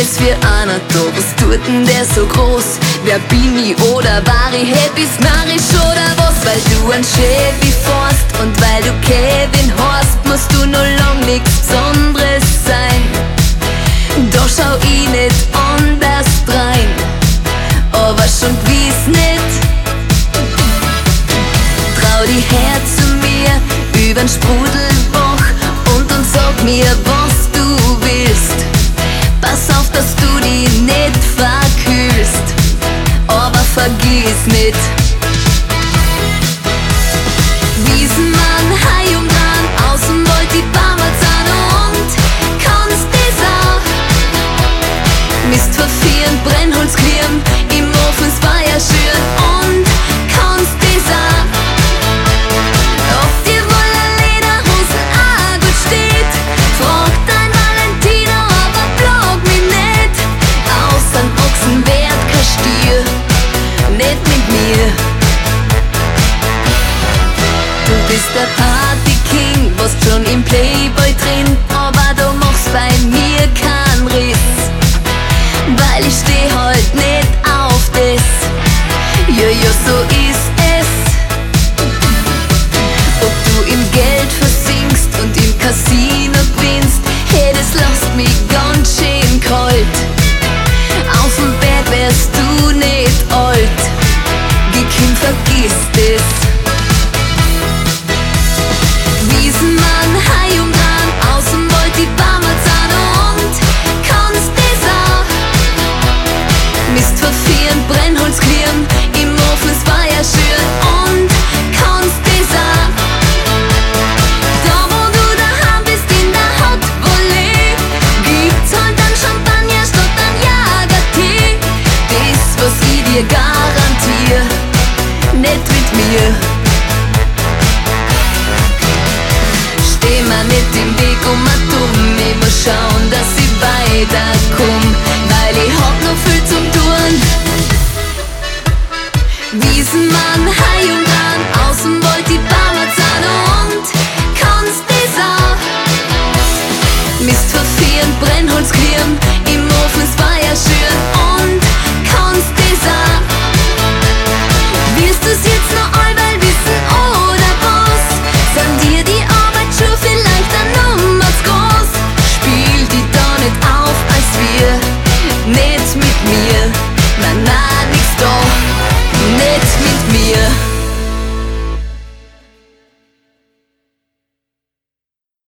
ist für einer da? Was tut denn der so groß? Wer bin ich oder war ich? Hey, bist narrisch oder was? Weil du ein Chevy fährst und weil du Kevin heißt, musst du noch lang nix Besonderes sein. Doch schau ich nicht anders rein, aber schon gewiss nicht. Trau dich her zu mir übern Sprudelbach und dann sag mir, was du willst. Pass auf, dass du dich nicht verkühlst, aber vergiss nicht. Wiesenmann, hei dran, außen wollt die Parmesan und kannst das auch. Mist verfieren, Brennholzklirren, im Ofen das Feuer schüren und kannst das auch. Ob dir wohl ein Lederhosen auch gut steht, frag dein Valentino, aber plag mich nicht. Außer n Ochsen werd kein Stier, nicht mit mir. Du bist der Party-King, warst schon im Playboy drin, aber du machst bei mir keinen Riss, weil ich steh halt nicht auf das. Ja, ja, so ist es. Ob du im Geld versinkst und im Casino gewinnst, hey, das lässt mich ganz schön kalt. Auf dem Berg wärst du nicht alt, Kim, vergiss das. Wiesenmann, hei dran, außen wollt die Parmesan und kannst das auch. Mist verfieren, Brennholzklirren, im Ofen das Feuer schüren und kannst das auch. Da wo du daheim bist in der Hot Volley, gibt's halt einen Champagner statt ein Jagertee. Das, was ich dir garantier, nicht mit mir. Steh mir nicht im Weg, immer dumm, ich muss schauen,